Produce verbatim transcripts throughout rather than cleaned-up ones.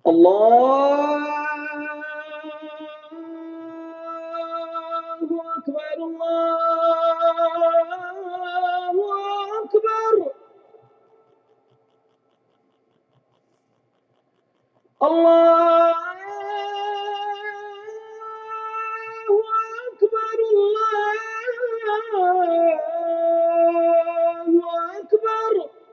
الله أكبر الله أكبر الله أكبر الله أكبر.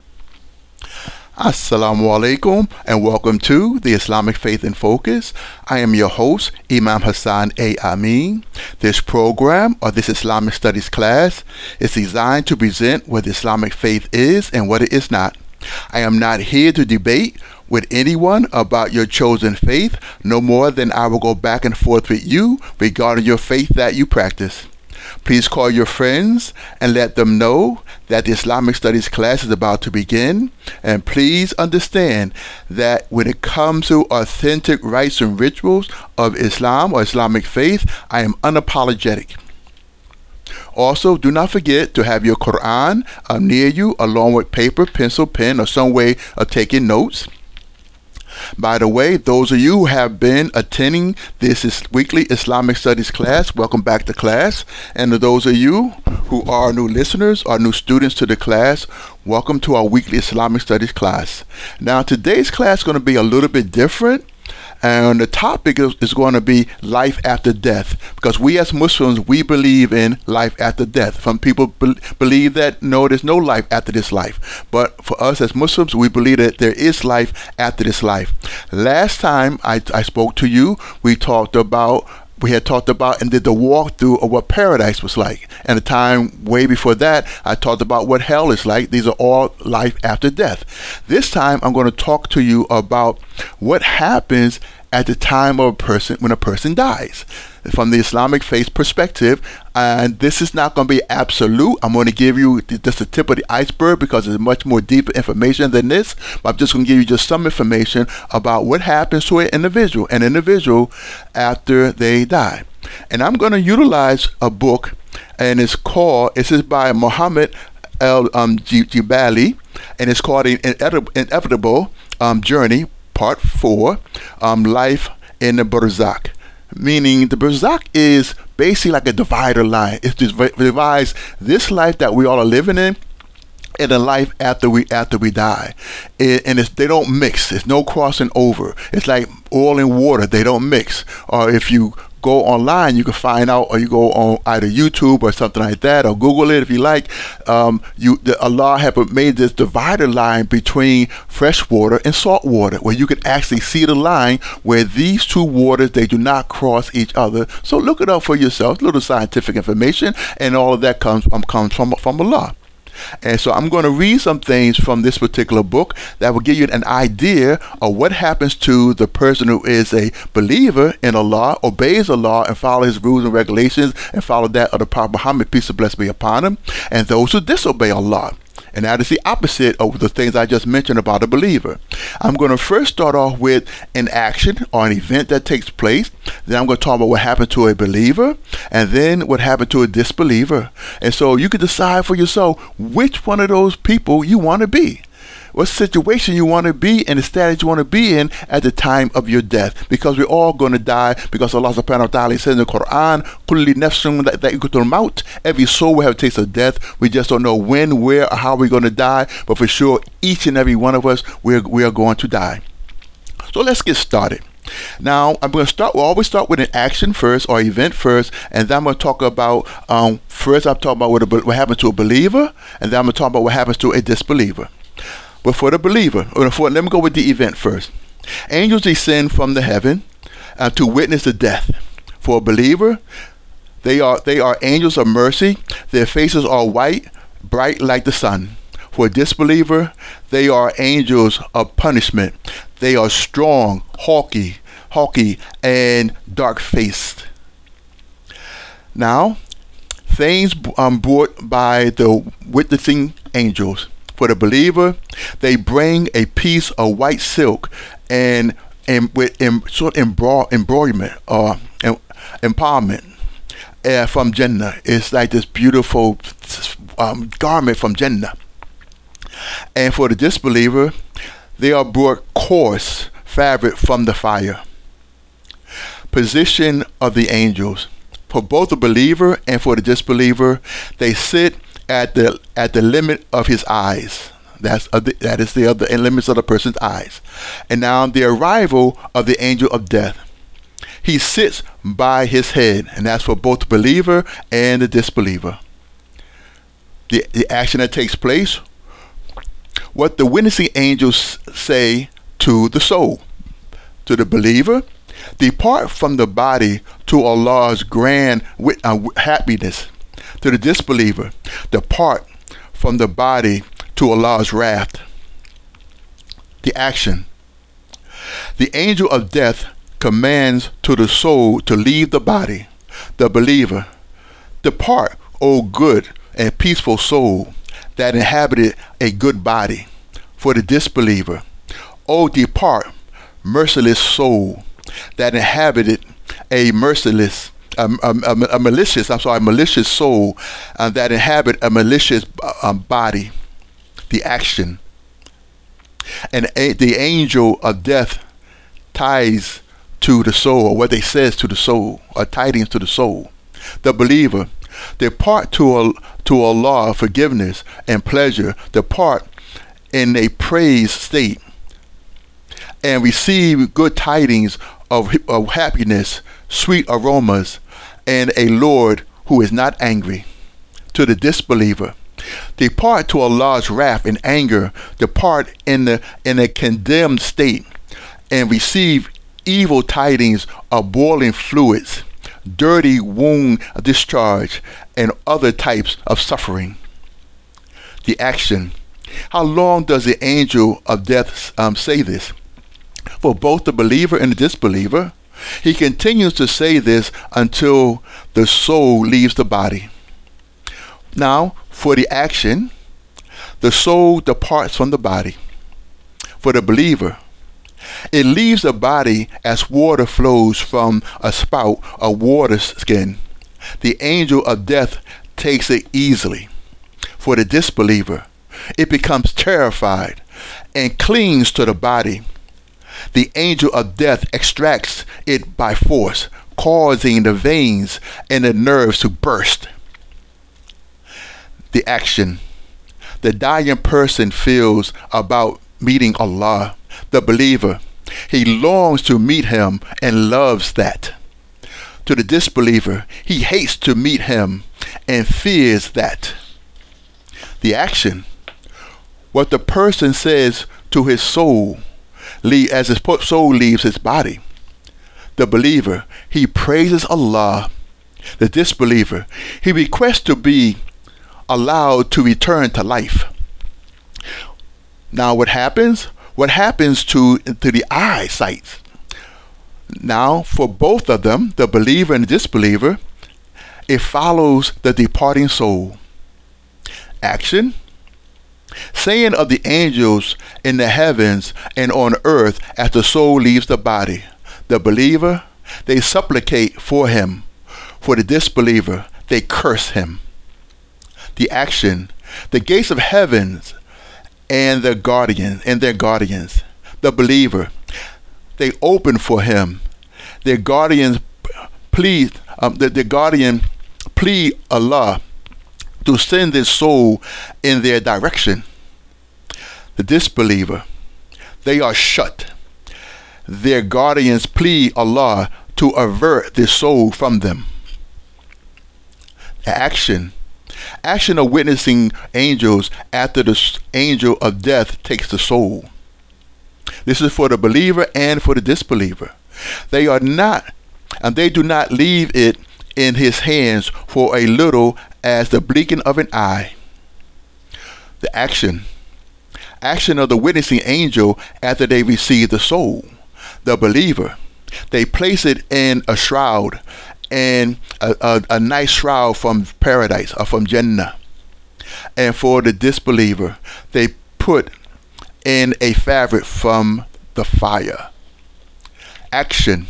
Assalamu alaikum and welcome to the Islamic Faith in Focus. I am your host, Imam Hassan A. Amin. This program, or this Islamic Studies class, is designed to present what Islamic faith is and what it is not. I am not here to debate with anyone about your chosen faith, no more than I will go back and forth with you regarding your faith that you practice. Please call your friends and let them know that the Islamic Studies class is about to begin. And please understand that when it comes to authentic rites and rituals of Islam or Islamic faith, I am unapologetic. Also, do not forget to have your Quran uh, near you, along with paper, pencil, pen, or some way of taking notes. By the way, those of you who have been attending this is weekly Islamic Studies class, welcome back to class. And to those of you who are new listeners or new students to the class, welcome to our weekly Islamic Studies class. Now, today's class is going to be a little bit different. And the topic is, is going to be life after death, because we as Muslims, we believe in life after death. Some people be- believe that no, there's no life after this life. But for us as Muslims, we believe that there is life after this life. Last time I, I spoke to you, we talked about We had talked about and did the walkthrough of what paradise was like. And the time way before that, I talked about what hell is like. These are all life after death. This time, I'm going to talk to you about what happens at the time of a person when a person dies, from the Islamic faith perspective. And this is not going to be absolute. I'm going to give you just the tip of the iceberg because there's much more deeper information than this. But I'm just going to give you just some information about what happens to an individual, an individual after they die. And I'm going to utilize a book, and it's called, this is by Muhammad Al um, Jibali, and it's called An Inevitable um, Journey, Part four, um, Life in the Barzakh. Meaning the Barzakh is basically like a divider line. It divides this life that we all are living in and the life after we after we die. It, and it's, they don't mix. There's no crossing over. It's like oil and water. They don't mix. Or if you go online, you can find out, or you go on either YouTube or something like that, or Google it if you like. Um, you, the, Allah have made this divider line between fresh water and salt water, where you can actually see the line where these two waters, they do not cross each other. So look it up for yourself. Little scientific information, and all of that comes um, comes from from Allah. And so I'm going to read some things from this particular book that will give you an idea of what happens to the person who is a believer in Allah, obeys Allah, and follows His rules and regulations, and follow that of the Prophet Muhammad, peace and blessings be upon him, and those who disobey Allah. And that is the opposite of the things I just mentioned about a believer. I'm going to first start off with an action or an event that takes place. Then I'm going to talk about what happened to a believer, and then what happened to a disbeliever. And so you can decide for yourself which one of those people you want to be. What situation you want to be in, the status you want to be in at the time of your death. Because we're all going to die, because Allah subhanahu wa ta'ala says in the Quran, Kulli nafsun dha'iqatul maut. Every soul will have a taste of death. We just don't know when, where, or how we're going to die. But for sure, each and every one of us, we're, we are going to die. So let's get started. Now, I'm going to start, we'll always start with an action first, or event first, and then I'm going to talk about, um, first I'm talking about what, a, what happens to a believer, and then I'm going to talk about what happens to a disbeliever. But for the believer, or for, let me go with the event first. Angels descend from the heaven uh, to witness the death. For a believer, they are they are angels of mercy. Their faces are white, bright like the sun. For a disbeliever, they are angels of punishment. They are strong, haughty, haughty, and dark-faced. Now, things um, brought by the witnessing angels. For the believer, they bring a piece of white silk and, and with em, sort of embroid, embroiderment or em, empowerment uh, from Jannah. It's like this beautiful um, garment from Jannah. And for the disbeliever, they are brought coarse, fabric from the fire. Position of the angels. For both the believer and for the disbeliever, they sit at the at the limit of his eyes. That's uh, the, that is the other limits of the person's eyes. And now the arrival of the angel of death. He sits by his head, and that's for both the believer and the disbeliever. The, the action that takes place, what the witnessing angels say to the soul. To the believer, depart from the body to Allah's grand wit- uh, happiness. To the disbeliever, depart from the body to Allah's wrath. The action. The angel of death commands to the soul to leave the body. The believer, depart, O good and peaceful soul that inhabited a good body. For the disbeliever, O depart, merciless soul that inhabited a merciless, a, a, a, a malicious, I'm sorry, malicious soul uh, that inhabit a malicious uh, body. The action. And a, the angel of death ties to the soul, or what they says to the soul, or tidings to the soul. The believer, depart to, to Allah forgiveness and pleasure, depart in a praise state, and receive good tidings of, of happiness, sweet aromas, and a Lord who is not angry. To the disbeliever, depart to Allah's wrath and anger, depart in the in a condemned state, and receive evil tidings of boiling fluids, dirty wound discharge, and other types of suffering. The action. How long does the angel of death um, say this? For both the believer and the disbeliever, he continues to say this until the soul leaves the body. Now, for the action, the soul departs from the body. For the believer, it leaves the body as water flows from a spout of water skin. The angel of death takes it easily. For the disbeliever, it becomes terrified and clings to the body. The angel of death extracts it by force, causing the veins and the nerves to burst. The action. The dying person feels about meeting Allah. The believer, he longs to meet him and loves that. To the disbeliever, he hates to meet him and fears that. The action. What the person says to his soul as his soul leaves his body. The believer, he praises Allah. The disbeliever, he requests to be allowed to return to life. Now what happens? What happens to, to the eyesight? Now for both of them, the believer and the disbeliever, it follows the departing soul. Action. Saying of the angels in the heavens and on earth as the soul leaves the body. The believer, they supplicate for him. For the disbeliever, they curse him. The action. The gates of heavens and their guardian and their guardians. The believer, they open for him. Their guardians plead, um, the, the guardian plead Allah to send his soul in their direction. The disbeliever, they are shut. Their guardians plead Allah to avert their soul from them. Action. Action of witnessing angels after the angel of death takes the soul. This is for the believer and for the disbeliever. They are not, and they do not leave it in his hands for a little as the blinking of an eye. The action. Action of the witnessing angel after they receive the soul. The believer, they place it in a shroud, and a, a, a nice shroud from paradise or from Jannah. And for the disbeliever, they put in a fabric from the fire. Action.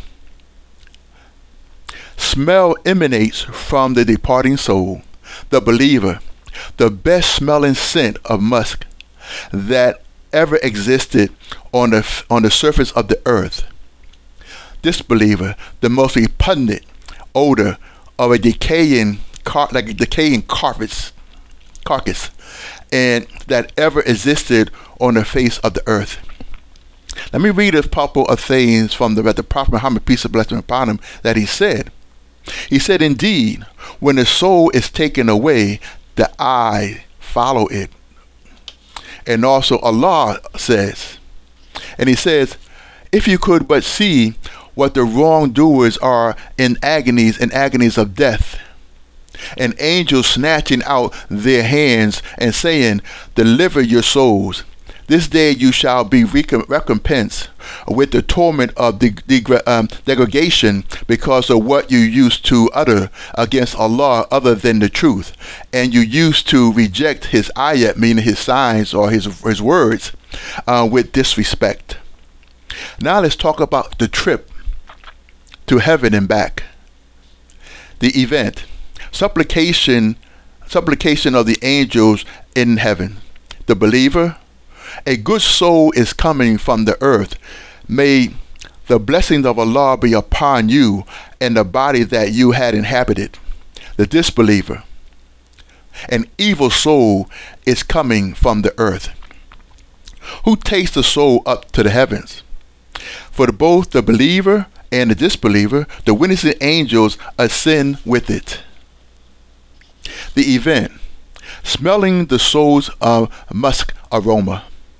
Smell emanates from the departing soul. The believer, the best smelling scent of musk that ever existed on the f- on the surface of the earth. Disbeliever, the most repugnant odor of a decaying car- like a decaying carcass, carcass, and that ever existed on the face of the earth. Let me read a couple of things from the, the Prophet Muhammad, peace and blessing upon him, that he said. He said, indeed, when the soul is taken away, the eye follow it. And also Allah says, and he says, if you could but see what the wrongdoers are in agonies and agonies of death, and angels snatching out their hands and saying, deliver your souls. This day you shall be recom- recompensed with the torment of the de- um, degradation because of what you used to utter against Allah other than the truth. And you used to reject his ayat, meaning his signs or his, his words, uh, with disrespect. Now let's talk about the trip to heaven and back. The event. Supplication, supplication of the angels in heaven. The believer. A good soul is coming from the earth. May the blessings of Allah be upon you and the body that you had inhabited. The disbeliever. An evil soul is coming from the earth. Who takes the soul up to the heavens? For the, both the believer and the disbeliever, the witnessing angels ascend with it. The event. Smelling the soul's uh, musk aroma.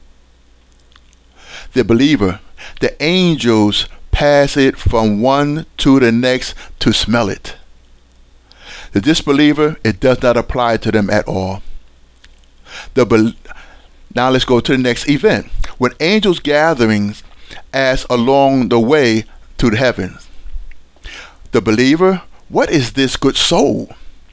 The believer, the angels pass it from one to the next to smell it. The disbeliever, it does not apply to them at all. The be- now let's go to the next event. When angels gatherings as along the way to the heavens. The believer, what is this good soul?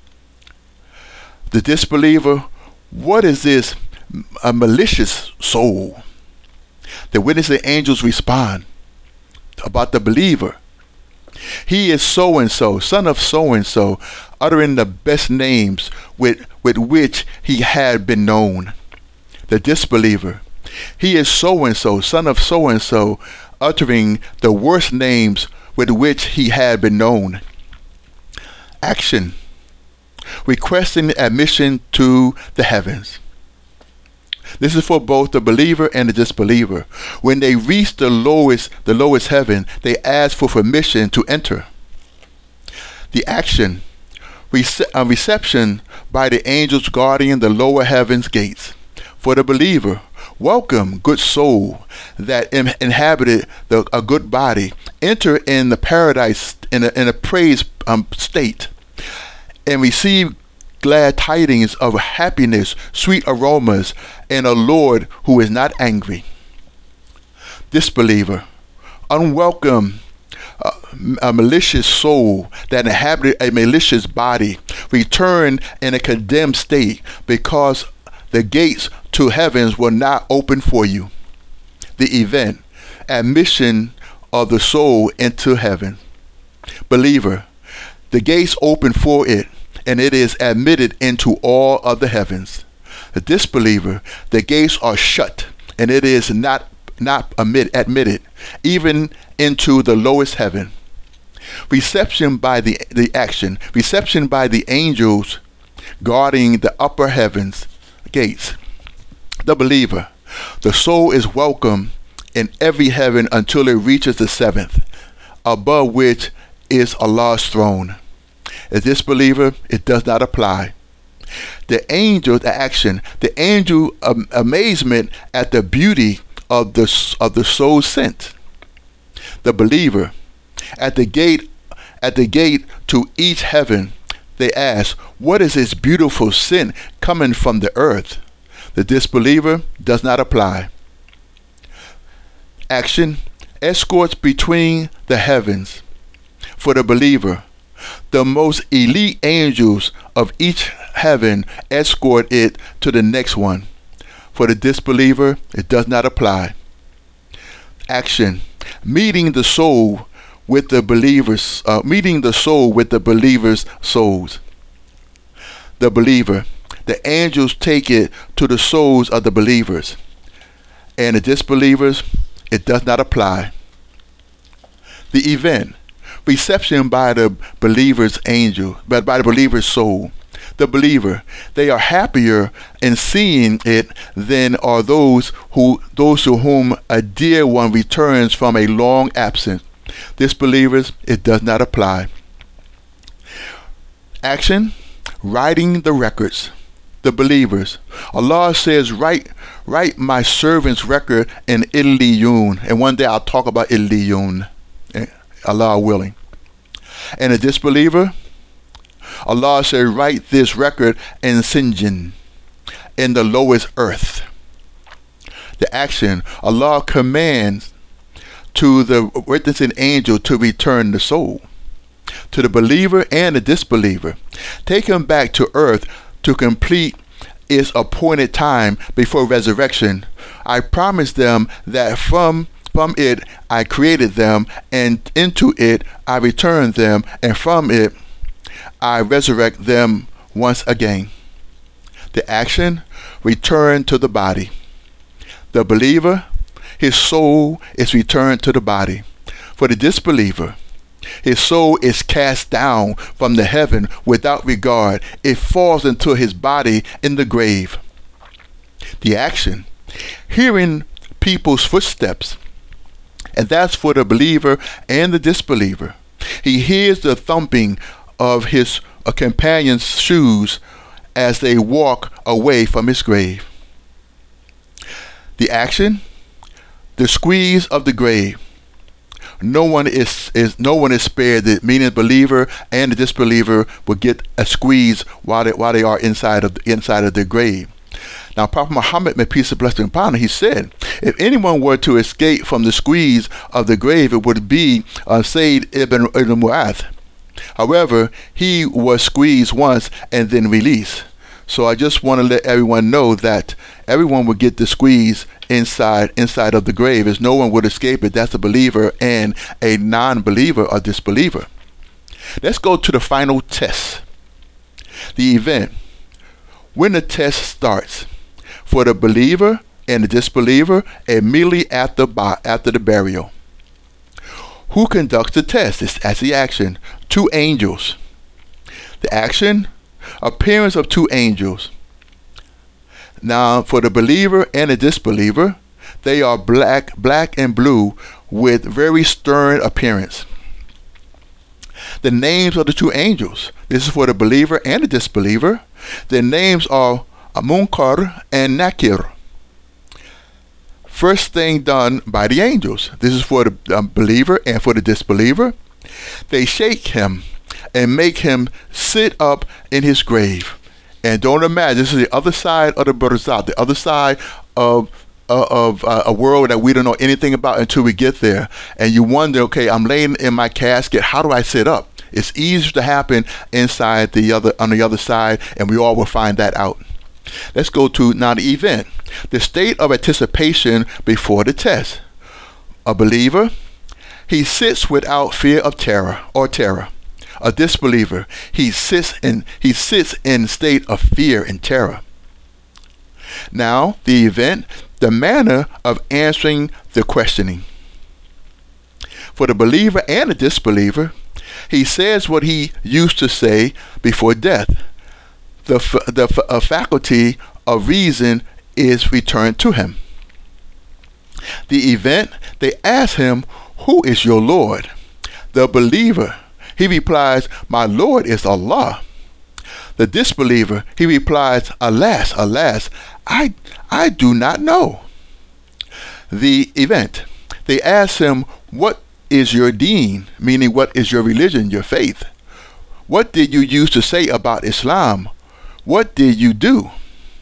The disbeliever, what is this a malicious soul? The witnessing angels respond about the believer. He is so-and-so, son of so-and-so, uttering the best names with, with which he had been known. The disbeliever. He is so-and-so, son of so-and-so, uttering the worst names with which he had been known. Action. Requesting admission to the heavens. This is for both the believer and the disbeliever. When they reach the lowest, the lowest heaven, they ask for permission to enter. The action, rece- uh, reception by the angels guarding the lower heaven's gates. For the believer, welcome, good soul that in- inhabited the, a good body. Enter in the paradise in a, in a praise um, state, and receive glad tidings of happiness, sweet aromas, and a Lord who is not angry. Disbeliever, unwelcome, uh, a malicious soul that inhabited a malicious body, return in a condemned state because the gates to heavens were not open for you. The event, admission of the soul into heaven. Believer, the gates open for it, and it is admitted into all of the heavens. The disbeliever, the gates are shut, and it is not not admit, admitted even into the lowest heaven. Reception by the, the action, reception by the angels guarding the upper heavens gates. The believer, the soul is welcome in every heaven until it reaches the seventh, above which is Allah's throne. A disbeliever, it does not apply. The angel, the action, the angel um, amazement at the beauty of the of the soul sent. The believer, at the gate, at the gate to each heaven, they ask, "What is this beautiful scent coming from the earth?" The disbeliever does not apply. Action, escorts between the heavens. For the believer, the most elite angels of each heaven escort it to the next one. For the disbeliever, it does not apply. Action, meeting the soul with the believers, uh, meeting the soul with the believers' souls. The believer, the angels take it to the souls of the believers. and the disbelievers, it does not apply. The event, reception by the believer's angel, but by the believer's soul. The believer, they are happier in seeing it than are those who those to whom a dear one returns from a long absence. Disbelievers, it does not apply. Action, writing the records. The believers, Allah says, write write my servant's record in Illiyun, and one day I'll talk about Illiyun, Allah willing. And a disbeliever, Allah said, write this record in Sinjin, in the lowest earth. The action, Allah commands to the witnessing angel to return the soul. To the believer and the disbeliever, take him back to earth to complete its appointed time before resurrection. I promised them that from from it I created them, and into it I returned them, and from it I resurrect them once again. The action, return to the body. The believer, his soul is returned to the body. For the disbeliever, his soul is cast down from the heaven without regard. It falls into his body in the grave. The action, hearing people's footsteps. And that's for the believer and the disbeliever. He hears the thumping of his uh, companion's shoes as they walk away from his grave. The action, the squeeze of the grave. No one is, is no one is spared. The meaning the believer and the disbeliever will get a squeeze while they while they are inside of inside of the grave. Now, Prophet Muhammad, may peace and blessing upon him, he said, if anyone were to escape from the squeeze of the grave, it would be uh, Sayyid ibn, ibn Mu'adh. However, he was squeezed once and then released. So I just want to let everyone know that everyone would get the squeeze inside inside of the grave, as no one would escape it. That's a believer and a non-believer or disbeliever. Let's go to the final test. The event. When the test starts, for the believer and the disbeliever, immediately after, after the burial. Who conducts the test? It's as the action. Two angels. The action, appearance of two angels. Now, for the believer and the disbeliever, they are black, black and blue with very stern appearance. The names of the two angels. This is for the believer and the disbeliever. Their names are Munkar and Nakir. First thing done by the angels. This is for the um, believer and for the disbeliever. They shake him and make him sit up in his grave. And don't imagine, this is the other side of the Barzakh, the other side of uh, of uh, a world that we don't know anything about until we get there. And you wonder, okay, I'm laying in my casket, how do I sit up? It's easy to happen inside the other on the other side, and we all will find that out. Let's go to now the event, the state of anticipation before the test. A believer, he sits without fear of terror or terror. A disbeliever, he sits in he sits in state of fear and terror. Now the event, the manner of answering the questioning. For the believer and the disbeliever, he says what he used to say before death. The, f- the f- uh, faculty of reason is returned to him. The event, they ask him, who is your Lord? The believer, he replies, my Lord is Allah. The disbeliever, he replies, alas, alas, I, I do not know. The event, they ask him, what is your deen? Meaning, what is your religion, your faith? What did you used to say about Islam? What did you do?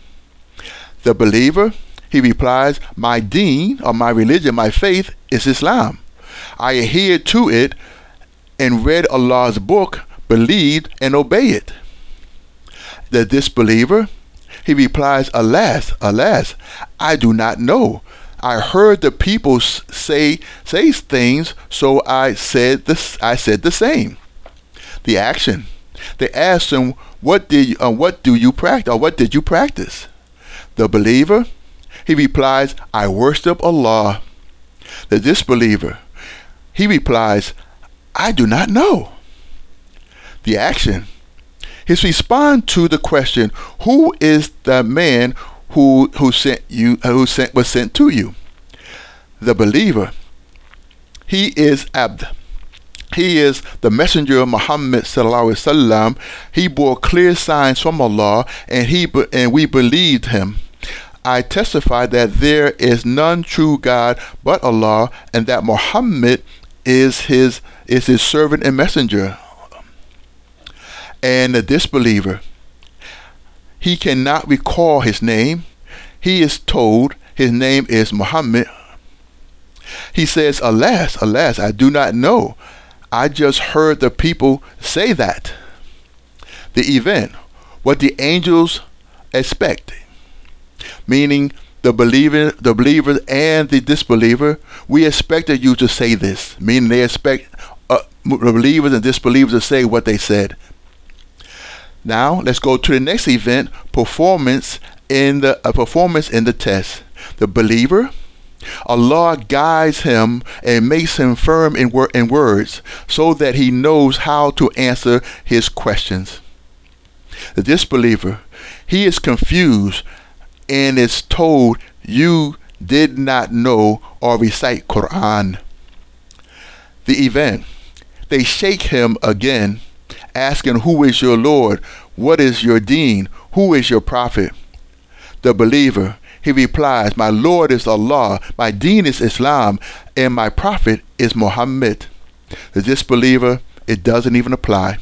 The believer, he replies, my deen, or my religion, my faith, is Islam. I adhere to it and read Allah's book, believed and obey it. The disbeliever, he replies, alas, alas, I do not know. I heard the people say say things, so I said this. I said the same. The action. They asked him, "What did you, uh, what do you practice, or what did you practice?" The believer, He replies, I worship Allah. The disbeliever, he replies, I do not know. The action, his response to the question, who is the man who who sent you who sent was sent to you? The believer, he is Abd. He is the messenger of Muhammad sallallahu alaihi wasallam. He bore clear signs from Allah, and he and we believed him. I testify that there is none true God but Allah, and that Muhammad is his is his servant and messenger. And the disbeliever, he cannot recall his name. He is told his name is Muhammad. He says, alas, alas, I do not know. I just heard the people say that. The event, what the angels expect, meaning the believer, the believer and the disbeliever, we expected you to say this, meaning they expect uh, believers and disbelievers to say what they said. Now let's go to the next event, performance in the uh, performance in the test. The believer, Allah guides him and makes him firm in, wor- in words so that he knows how to answer his questions. The disbeliever, he is confused and is told, you did not know or recite Quran. The event, they shake him again, asking, who is your Lord? What is your deen? Who is your prophet? The believer, he replies, my Lord is Allah, my deen is Islam, and my prophet is Muhammad. The disbeliever, it doesn't even apply.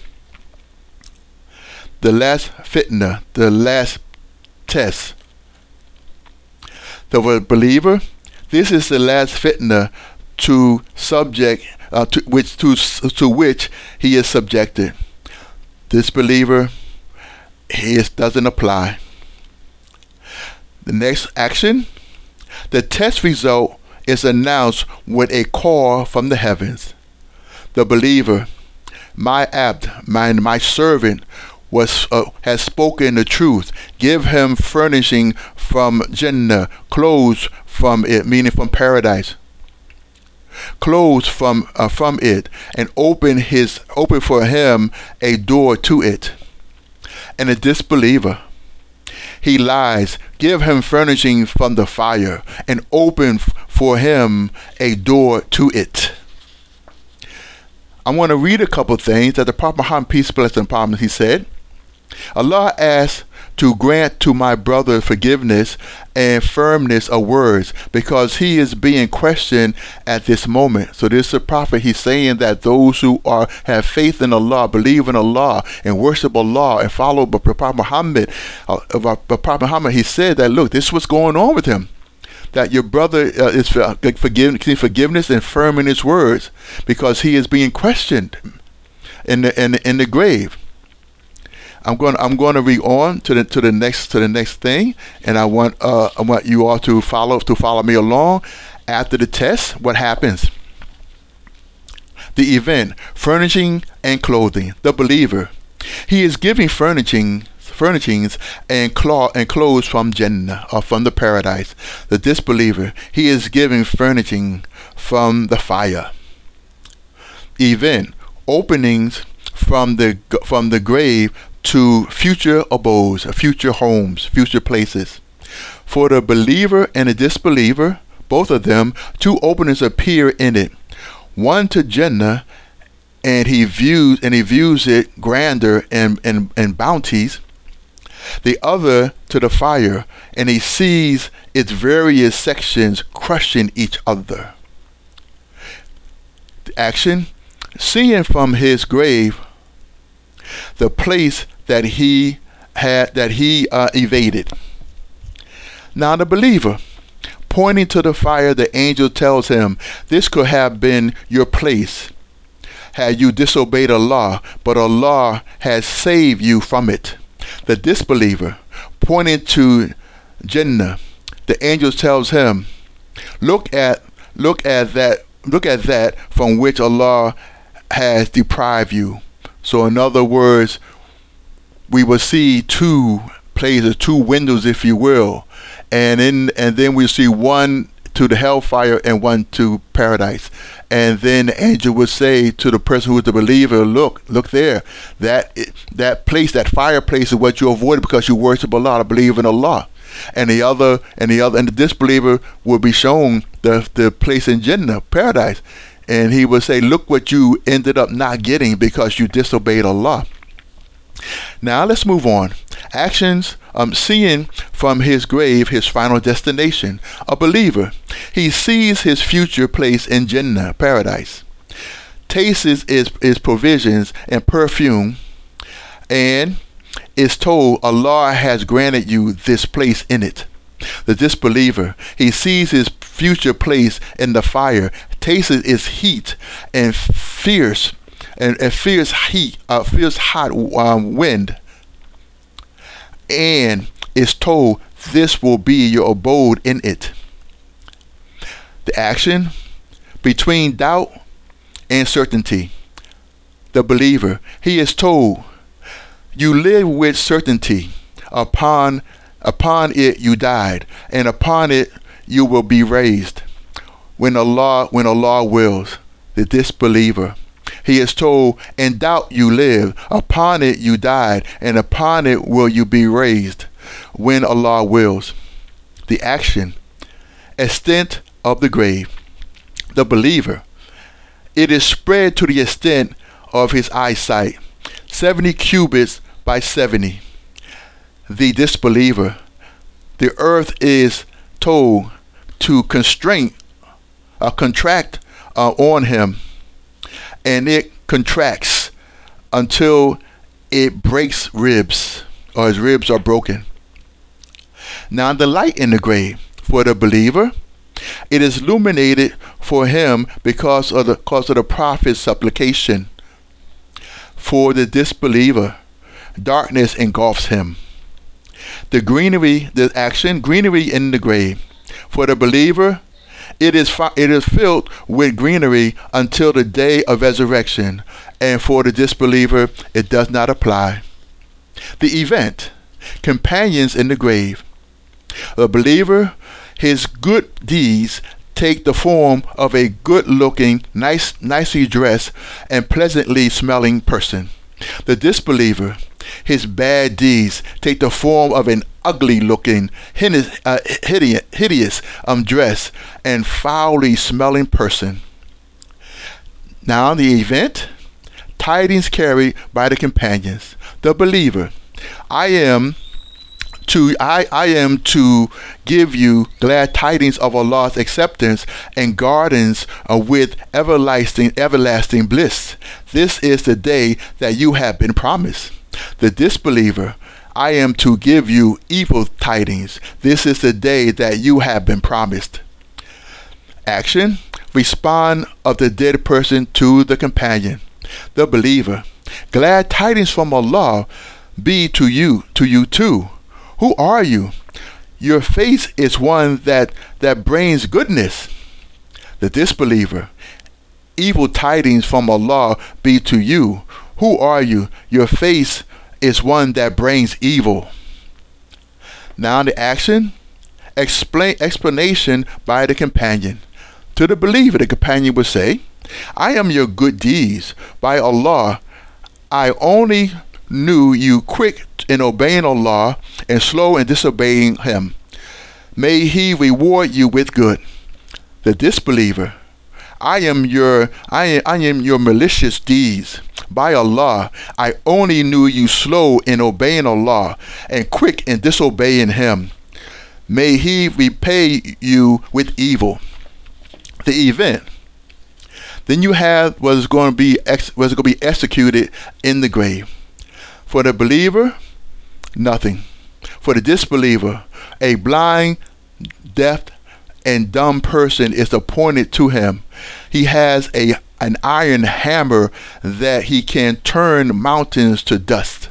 The last fitna, the last test. The believer, this is the last fitna to subject, uh, to which to to which he is subjected. This believer, it doesn't apply. The next action, the test result is announced with a call from the heavens. The believer, my abd, my, my servant, was uh, has spoken the truth. Give him furnishing from Jannah, clothes from it, meaning from paradise. Clothes from uh, from it, and open his open for him a door to it. And a disbeliever, he lies. Give him furnishing from the fire, and open f- for him a door to it. I want to read a couple things that the Prophet Muhammad, peace, blessing, and promise, he said, Allah asks to grant to my brother forgiveness and firmness of words, because he is being questioned at this moment. So this is the prophet, he's saying that those who are have faith in Allah, believe in Allah, and worship Allah, and follow the Prophet Muhammad, uh, the Prophet Muhammad, he said that, look, this is what's going on with him. That your brother uh, is for, uh, forgive, forgiveness and firm in his words, because he is being questioned in the in the, in the grave. I'm going. I'm going to read on to the to the next to the next thing, and I want uh I want you all to follow to follow me along. After the test, what happens? The event: furnishing and clothing. The believer, he is giving furnishing, furnishings and cloth and clothes from Jannah, or from the paradise. The disbeliever, he is giving furnishing from the fire. Event: openings from the from the grave to future abodes, future homes, future places. For the believer and the disbeliever, both of them, two openings appear in it. One to Jannah, and he views and he views it grander and, and, and bounties. The other to the fire, and he sees its various sections crushing each other. The action: seeing from his grave the place that he had that he uh, evaded. Now the believer, pointing to the fire, the angel tells him, this could have been your place had you disobeyed Allah, but Allah has saved you from it. The disbeliever, pointing to Jannah, the angel tells him, look at look at that look at that from which Allah has deprived you. So in other words, we will see two places, two windows, if you will, and in and then we see one to the hellfire and one to paradise. And then the angel would say to the person who is the believer, look, look there, that that place, that fireplace is what you avoided because you worship Allah, believe in Allah. And the other, and the other, and the disbeliever will be shown the the place in Jannah, paradise, and he will say, look what you ended up not getting because you disobeyed Allah. Now let's move on. Actions, um, seeing from his grave his final destination. A believer, he sees his future place in Jannah, paradise. Tastes his, his provisions and perfume, and is told Allah has granted you this place in it. The disbeliever, he sees his future place in the fire, tastes its heat and fierce and, and fierce heat, uh, fierce hot um, wind, and is told this will be your abode in it. The action between doubt and certainty. The believer, he is told, you live with certainty. Upon upon it you died, and upon it you will be raised. When Allah when Allah wills. The disbeliever, he is told, in doubt you live, upon it you died, and upon it will you be raised, when Allah wills. The action, extent of the grave. The believer, it is spread to the extent of his eyesight, seventy cubits by seventy. The disbeliever, the earth is told to constrain, uh, contract uh, on him, and it contracts until it breaks ribs, or his ribs are broken. Now the light in the grave for the believer, it is illuminated for him because of the because of the prophet's supplication. For the disbeliever, darkness engulfs him. The greenery, the action, greenery in the grave. For the believer, it is fi- it is filled with greenery until the day of resurrection, and for the disbeliever, it does not apply. The event, companions in the grave. The believer, his good deeds take the form of a good-looking, nice, nicely dressed, and pleasantly smelling person. The disbeliever, his bad deeds take the form of an ugly-looking, hideous, uh, hideous, hideous um, dress and foully smelling person. Now the event, tidings carried by the companions. The believer, I am to I, I am to give you glad tidings of Allah's acceptance and gardens uh, with everlasting everlasting bliss. This is the day that you have been promised. The disbeliever, I am to give you evil tidings. This is the day that you have been promised. Action, respond of the dead person to the companion. The believer, glad tidings from Allah be to you, to you too. Who are you? Your face is one that, that brings goodness. The disbeliever, evil tidings from Allah be to you. Who are you? Your face is one that brings evil. Now the action, explain explanation by the companion. To the believer, the companion would say, I am your good deeds. By Allah, I only knew you quick in obeying Allah and slow in disobeying Him. May He reward you with good. The disbeliever, I am your I am, I am your malicious deeds. By Allah, I only knew you slow in obeying Allah and quick in disobeying Him. May He repay you with evil. The event. Then you have what is going to be ex- what is going to be executed in the grave. For the believer, nothing. For the disbeliever, a blind, deaf, and dumb person is appointed to him. He has a an iron hammer that he can turn mountains to dust.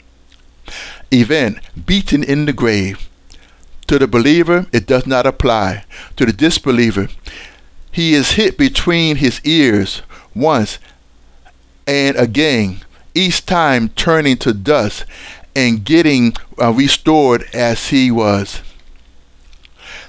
Event, beaten in the grave. To the believer, it does not apply. To the disbeliever, he is hit between his ears once and again, each time turning to dust and getting uh, restored as he was.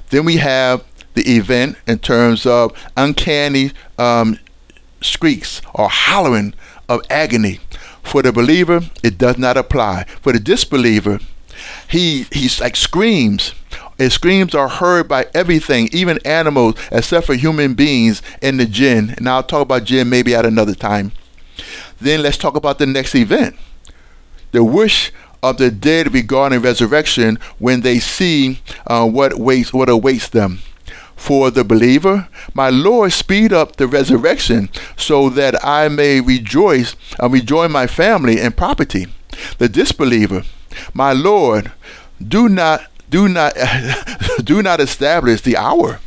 Then we have the event in terms of uncanny um, shrieks or hollering of agony. For the believer, it does not apply. For the disbeliever, he he's like screams. His screams are heard by everything, even animals, except for human beings and the jinn. And I'll talk about jinn maybe at another time. Then let's talk about the next event. The wish of the dead regarding resurrection when they see uh, what waits, what awaits them. For the believer, my Lord, speed up the resurrection so that I may rejoice and rejoin my family and property. The disbeliever, my Lord, do not do not do not establish the hour.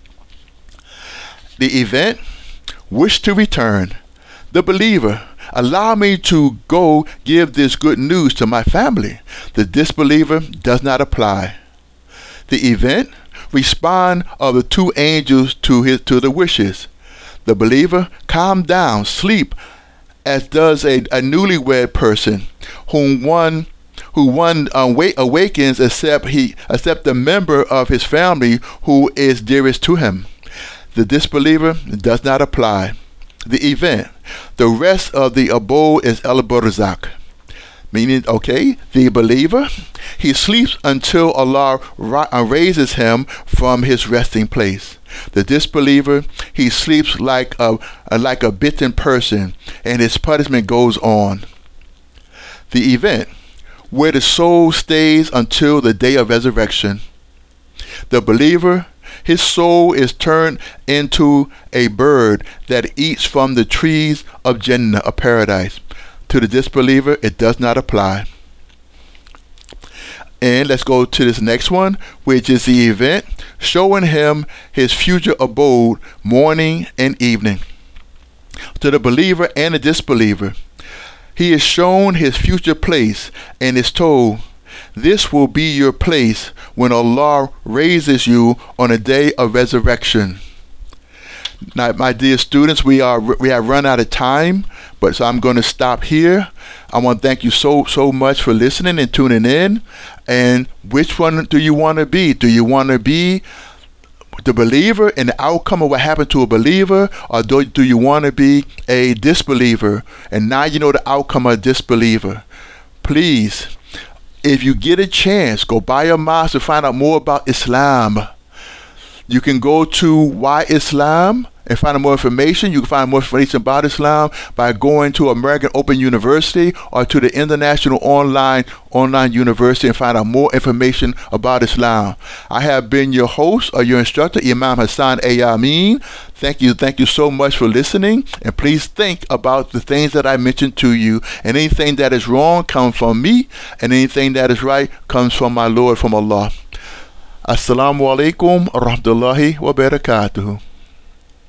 The event, wish to return. The believer, allow me to go give this good news to my family. The disbeliever does not apply. The event, respond of the two angels to his to the wishes. The believer, calm down, sleep, as does a, a newlywed person whom one who one awa- awakens except he except the member of his family who is dearest to him. The disbeliever does not apply. The event, the rest of the abode is El Barzakh. Meaning, okay, the believer, he sleeps until Allah ra- raises him from his resting place. The disbeliever, he sleeps like a, a like a bitten person, and his punishment goes on. The event, where the soul stays until the day of resurrection. The believer, his soul is turned into a bird that eats from the trees of Jannah, of paradise. To the disbeliever, it does not apply. And let's go to this next one, which is the event showing him his future abode morning and evening. To the believer and the disbeliever, he is shown his future place and is told, this will be your place when Allah raises you on a day of resurrection. Now, my dear students, we are we have run out of time, but so I'm going to stop here. I want to thank you so so much for listening and tuning in. And which one do you want to be? Do you want to be the believer and the outcome of what happened to a believer, or do, do you want to be a disbeliever? And now you know the outcome of a disbeliever. Please, if you get a chance, go buy a mosque to find out more about Islam. You can go to Why Islam and find out more information. You can find more information about Islam by going to American Open University or to the International Online Online University and find out more information about Islam. I have been your host or your instructor, Imam Hassan A. Amin. Thank you. Thank you so much for listening. And please think about the things that I mentioned to you. And anything that is wrong comes from me. And anything that is right comes from my Lord, from Allah. Assalamu alaikum wa rahmatullahi wa barakatuhu.